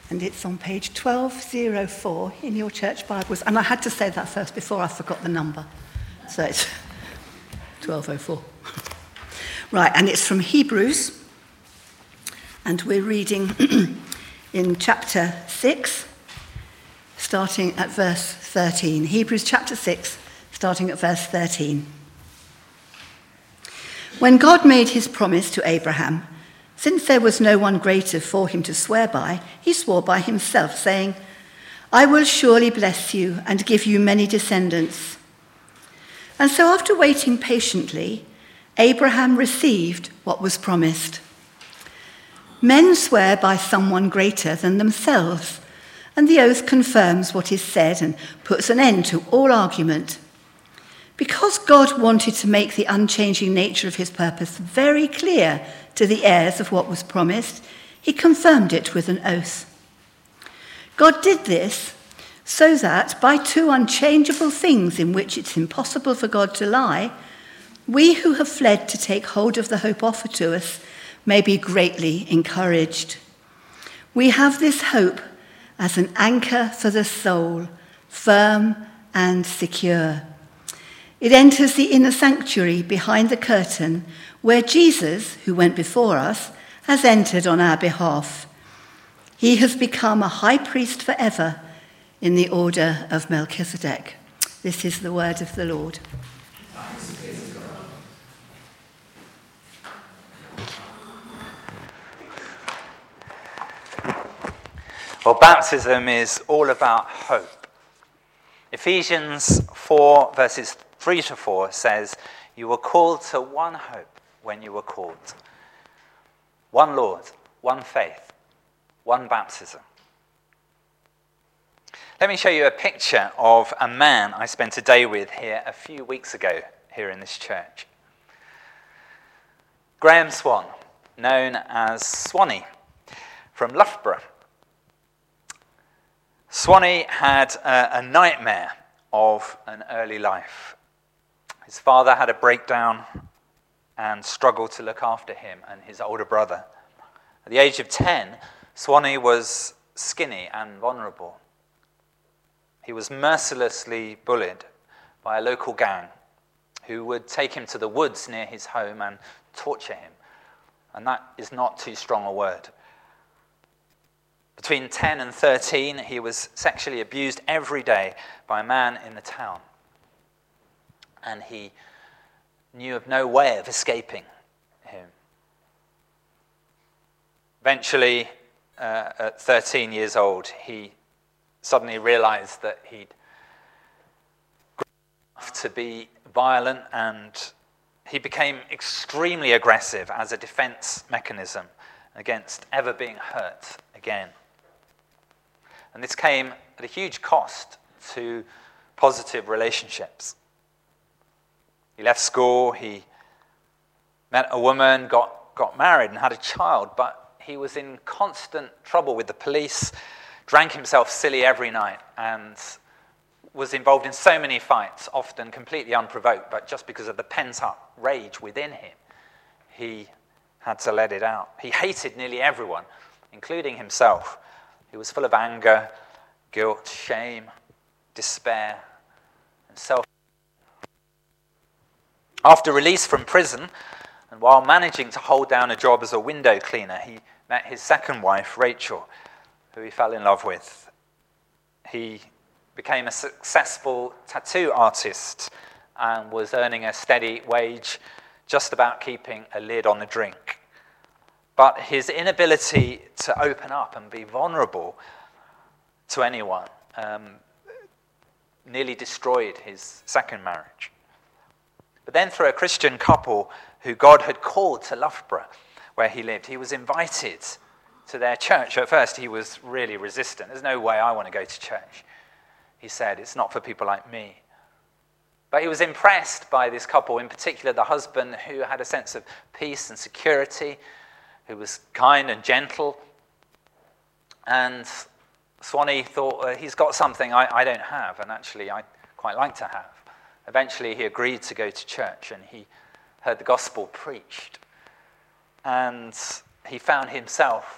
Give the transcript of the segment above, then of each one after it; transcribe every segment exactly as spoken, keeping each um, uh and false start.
And it's on page twelve oh four in your church Bibles. And I had to say that first before I forgot the number. So it's twelve oh four. Right, and it's from Hebrews. And we're reading in chapter six, starting at verse thirteen. Hebrews chapter six, starting at verse thirteen. When God made his promise to Abraham, since there was no one greater for him to swear by, he swore by himself, saying, I will surely bless you and give you many descendants. And so after waiting patiently, Abraham received what was promised. Men swear by someone greater than themselves, and the oath confirms what is said and puts an end to all argument. Because God wanted to make the unchanging nature of his purpose very clear to the heirs of what was promised, he confirmed it with an oath. God did this so that by two unchangeable things in which it's impossible for God to lie, we who have fled to take hold of the hope offered to us may be greatly encouraged. We have this hope as an anchor for the soul, firm and secure. It enters the inner sanctuary behind the curtain where Jesus, who went before us, has entered on our behalf. He has become a high priest forever in the order of Melchizedek. This is the word of the Lord. Well, baptism is all about hope. Ephesians four, verses three to four says, you were called to one hope when you were called. One Lord, one faith, one baptism. Let me show you a picture of a man I spent a day with here a few weeks ago here in this church. Graham Swan, known as Swanee, from Loughborough. Swanee had a, a nightmare of an early life. His father had a breakdown and struggled to look after him and his older brother. At the age of ten, Swanee was skinny and vulnerable. He was mercilessly bullied by a local gang who would take him to the woods near his home and torture him. And that is not too strong a word. Between ten and thirteen, he was sexually abused every day by a man in the town. And he knew of no way of escaping him. Eventually, uh, at thirteen years old, he suddenly realized that he'd grown enough to be violent, and he became extremely aggressive as a defense mechanism against ever being hurt again. And this came at a huge cost to positive relationships. He left school, he met a woman, got, got married and had a child, but he was in constant trouble with the police, drank himself silly every night, and was involved in so many fights, often completely unprovoked, but just because of the pent-up rage within him, he had to let it out. He hated nearly everyone, including himself. He was full of anger, guilt, shame, despair, and self. After release from prison, and while managing to hold down a job as a window cleaner, he met his second wife, Rachel, who he fell in love with. He became a successful tattoo artist and was earning a steady wage, just about keeping a lid on the drink. But his inability to open up and be vulnerable to anyone um, nearly destroyed his second marriage. But then through a Christian couple who God had called to Loughborough, where he lived, he was invited to their church. At first, he was really resistant. There's no way I want to go to church. He said, it's not for people like me. But he was impressed by this couple, in particular the husband, who had a sense of peace and security, who was kind and gentle. And Swanee thought, uh, he's got something I, I don't have, and actually I'd quite like to have. Eventually he agreed to go to church, and he heard the gospel preached. And he found himself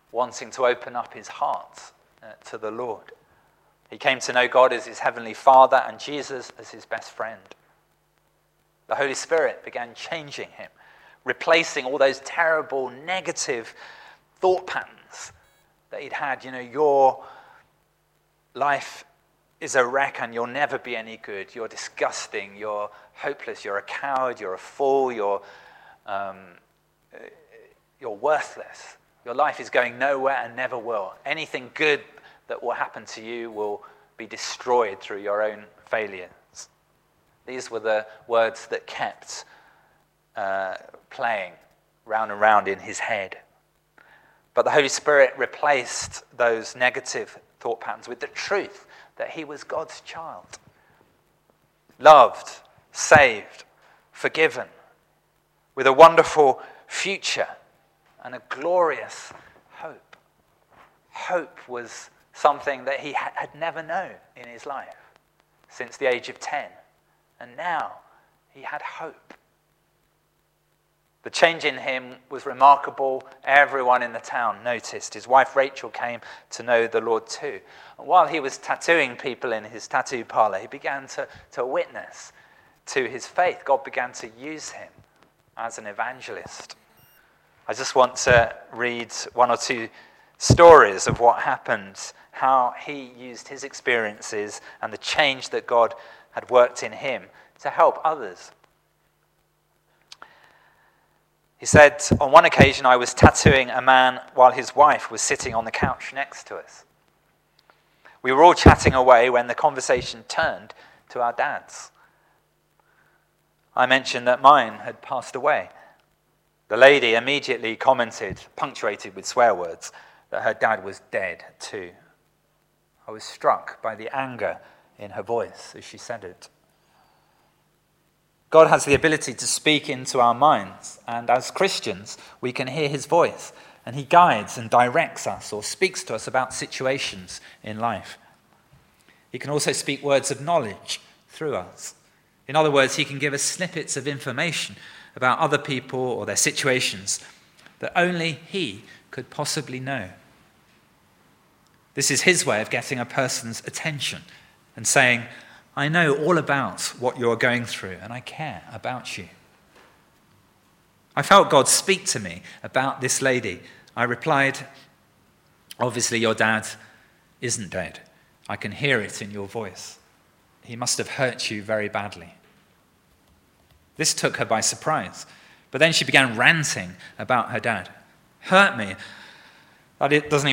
wanting to open up his heart uh, to the Lord. He came to know God as his heavenly Father and Jesus as his best friend. The Holy Spirit began changing him, replacing all those terrible negative thought patterns that he'd had. You know, your life is a wreck and you'll never be any good. You're disgusting. You're hopeless. You're a coward. You're a fool. You're, um, you're worthless. Your life is going nowhere and never will. Anything good that will happen to you will be destroyed through your own failures. These were the words that kept uh, playing round and round in his head. But the Holy Spirit replaced those negative thought patterns with the truth that he was God's child. Loved, saved, forgiven, with a wonderful future and a glorious hope. Hope was something that he had never known in his life since the age of ten. And now he had hope. The change in him was remarkable. Everyone in the town noticed. His wife Rachel came to know the Lord too. And while he was tattooing people in his tattoo parlor, he began to, to witness to his faith. God began to use him as an evangelist. I just want to read one or two stories of what happened, how he used his experiences and the change that God had worked in him to help others. He said, on one occasion I was tattooing a man while his wife was sitting on the couch next to us. We were all chatting away when the conversation turned to our dads. I mentioned that mine had passed away. The lady immediately commented, punctuated with swear words, that her dad was dead too. I was struck by the anger in her voice as she said it. God has the ability to speak into our minds, and as Christians, we can hear his voice, and he guides and directs us or speaks to us about situations in life. He can also speak words of knowledge through us. In other words, he can give us snippets of information about other people or their situations that only he could possibly know. This is his way of getting a person's attention and saying, I know all about what you're going through and I care about you. I felt God speak to me about this lady. I replied, obviously your dad isn't dead. I can hear it in your voice. He must have hurt you very badly. This took her by surprise, but then she began ranting about her dad. Hurt me? That it doesn't